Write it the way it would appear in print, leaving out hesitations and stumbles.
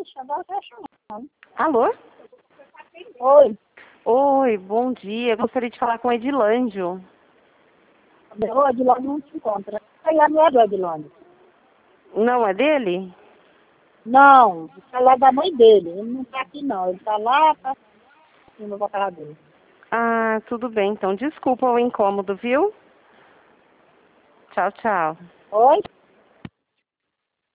agora tá chamando. Alô? Oi. Oi, bom dia. Eu gostaria de falar com o Edilândio. O Edilândio não se encontra. Ela não é do Edilândio. Não é dele? Não, está lá da mãe dele. Ele não tá aqui não. Ele tá lá pra cima da casa dele. Ah, tudo bem. Então, desculpa o incômodo, viu? Tchau, tchau. Oi?